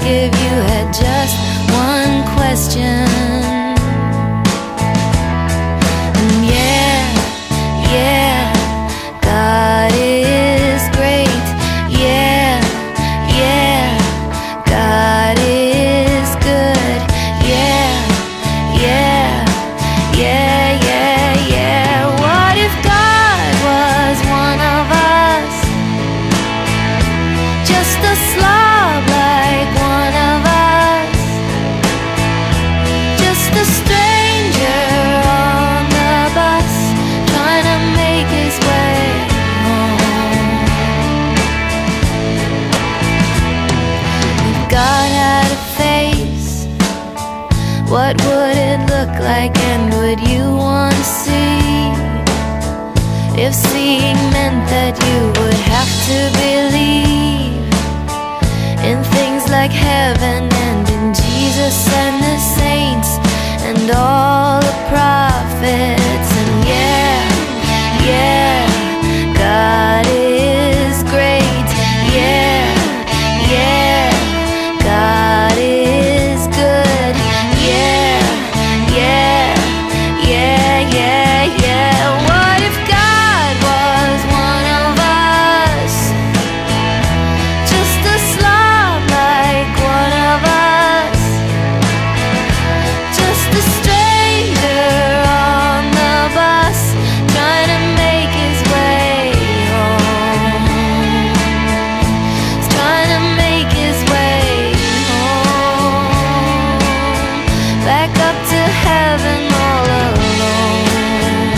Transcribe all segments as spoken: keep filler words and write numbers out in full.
if you had just one question. And yeah, yeah, God is great. Yeah, yeah, God is good. Yeah, yeah, yeah, yeah, yeah. What if God was one of us? Just a slob like one of us. Just a stranger on the bus, trying to make his way home. If God had a face, what would it look like, and would you want to see? If seeing meant that you would have to believe in things like heaven and in Jesus and the saints and all the prophets. And yeah, yeah, God is great. Yeah, yeah, God is good. Yeah, yeah, yeah, yeah, yeah. What if God was one of us? Just a slob like one of us. Just a stranger on the bus, trying to make his way home. He's trying to make his way home. Back up to heaven all alone.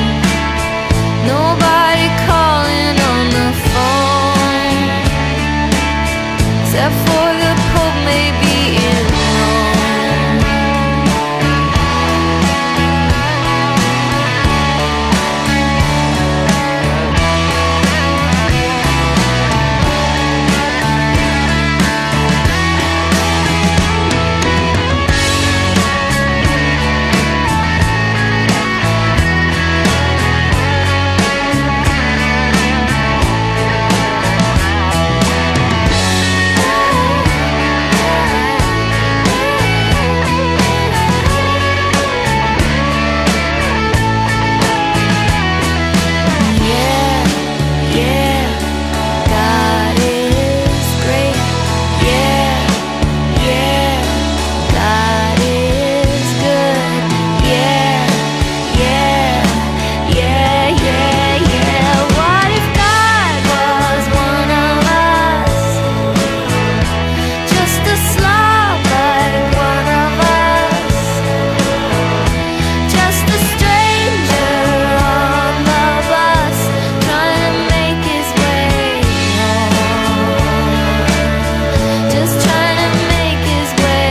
Nobody calling on the phone, except for the Pope maybe in Rome. Yeah, yeah, God is great. Yeah, yeah, God is good. Yeah, yeah, yeah, yeah, yeah. What if God was one of us? Just a slob like one of us. Just a stranger on the bus, trying to make his way home. Just trying to make his way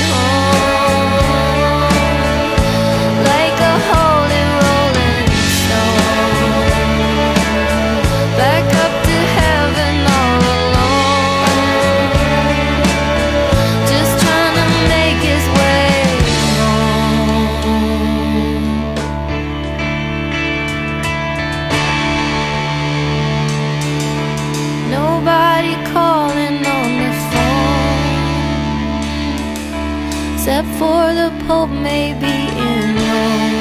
home. Like a holy rolling stone. Back up to heaven all alone. Just trying to make his way home. Nobody calling on the phone, except for the Pope maybe in Rome.